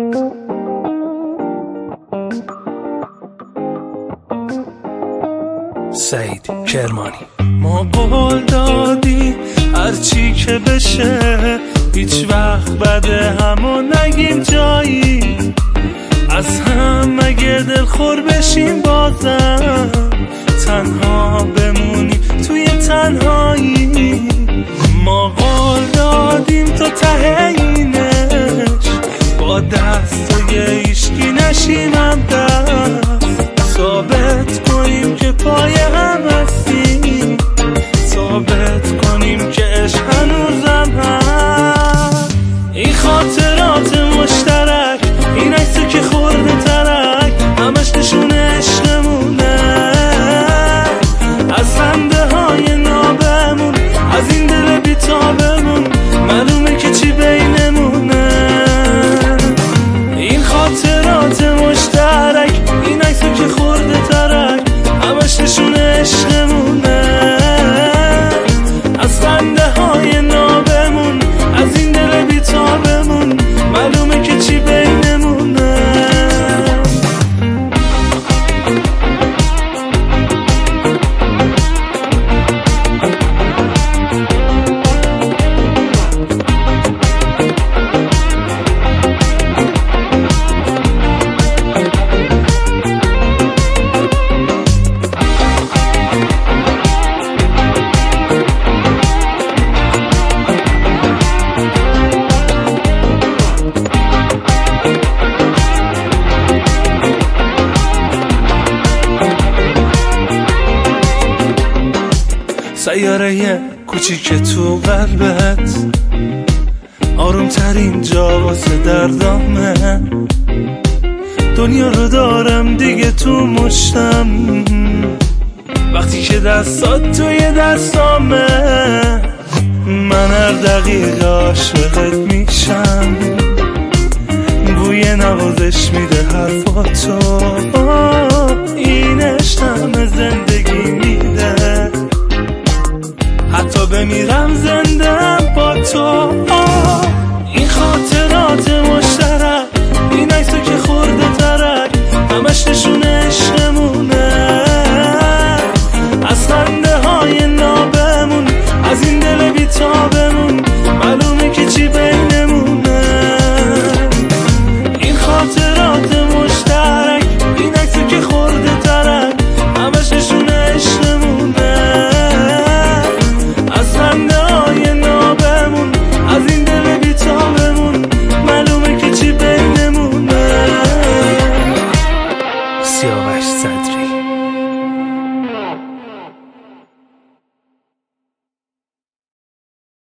سعید کرمانی. ما قول دادیم هرچی که بشه هیچ وقت بعد همو نگیم جایی، از هم اگه دلخور بشیم بازم تنها بمونی توی تنهایی. ما قول دادیم تا ته اینش با دستای هیچکی نشیم هم دست، ثابت کنیم که پای هم هستیم، ثابت کنیم که عشق هنوزم هست. این خاطرات مشترک، این عکسه که خورده ترک، همش نشون عشقمونه، از خنده های نابمون، از این دل بیتابمون معلومه که چی بینمونه. این خاطرات مشترک، این عکسه که خورده ترک، همش نشون عشقمونه، از خنده های نابمون، از این دل بیتابمون معلومه که چی بینمونه. سیاره کوچیک تو قلبت، آروم ترین جا واسه دردامه، دنیا رو دارم دیگه تو مشتم، وقتی که دستات توی دستامه، من هر دقیقه عاشقت میشم، بوی نوازش میده حرفاتو،